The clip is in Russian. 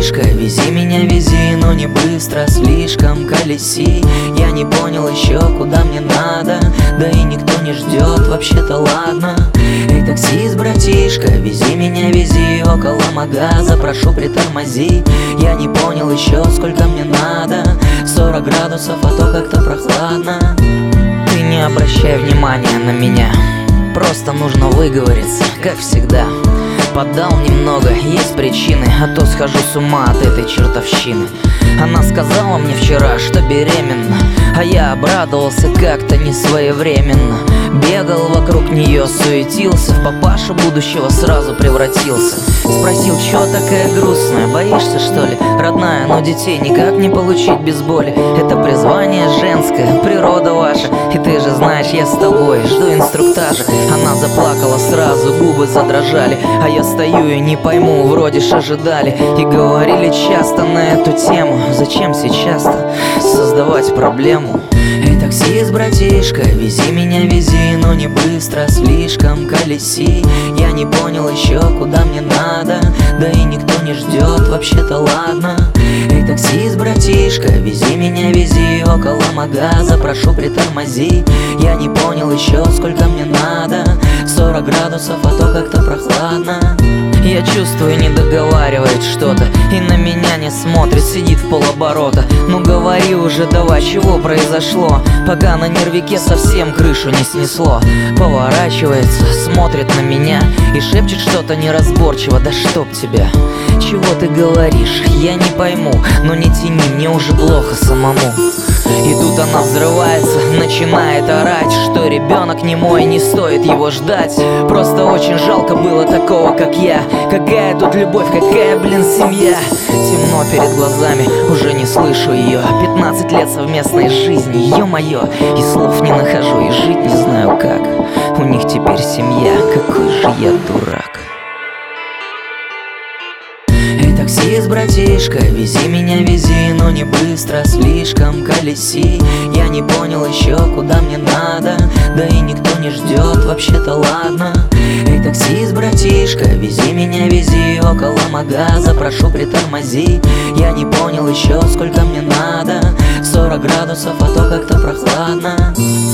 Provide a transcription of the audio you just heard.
братишка, вези меня, вези, но не быстро, слишком колеси. Я не понял еще, куда мне надо, да и никто не ждет, вообще-то ладно. Эй, таксист, братишка, вези меня, вези, около магаза, прошу, притормози. Я не понял еще, сколько мне надо, 40 градусов, а то как-то прохладно. Ты не обращай внимания на меня, просто нужно выговориться, как всегда. Поддал немного, есть причины, а то схожу с ума от этой чертовщины. Она сказала мне вчера, что беременна, а я обрадовался как-то не своевременно. Бегал вокруг нее, суетился, в папашу будущего сразу превратился. Спросил, чё такая грустная, боишься что ли? Родная, но детей никак не получить без боли. Это призвание женское, природа ваша, и ты же знаешь, я с тобой, жду инструктажа. Она заплакала сразу, губы задрожали, а я стою и не пойму, вроде ж ожидали. И говорили часто на эту тему, зачем сейчас-то создавать проблему? Эй, таксист, братишка, вези меня, вези, но не быстро, слишком колеси. Я не понял еще, куда мне надо, да и никто не ждет, вообще-то ладно. Эй, таксист, братишка, вези меня, вези, около магаза, прошу, притормози. Я не понял еще, сколько мне надо, 40 градусов, а то как-то прохладно. Я чувствую, не договаривает что-то, и на меня не смотрит, сидит в полоборота. Ну говори уже давай, чего произошло, пока на нервике совсем крышу не снесло. Поворачивается, смотрит на меня и шепчет что-то неразборчиво, да чтоб тебя. Чего ты говоришь, я не пойму, но не тяни, мне уже плохо самому. И тут она взрывается, начинает орать, что ребенок не мой, не стоит его ждать. Просто очень жалко было такого, как я. Какая тут любовь, какая, блин, семья. Темно перед глазами, уже не слышу ее. 15 лет совместной жизни, ё-моё. И слов не нахожу, и жить не знаю как. У них теперь семья, какой же я дурак. Эй, таксист, братишка, вези меня, вези, но не быстро, слишком колеси. Я не понял еще, куда мне надо, да и никто не ждет, вообще-то ладно. Эй, таксист, братишка, вези меня, вези, около магаза, прошу, притормози. Я не понял еще, сколько мне надо, 40 градусов, а то как-то прохладно.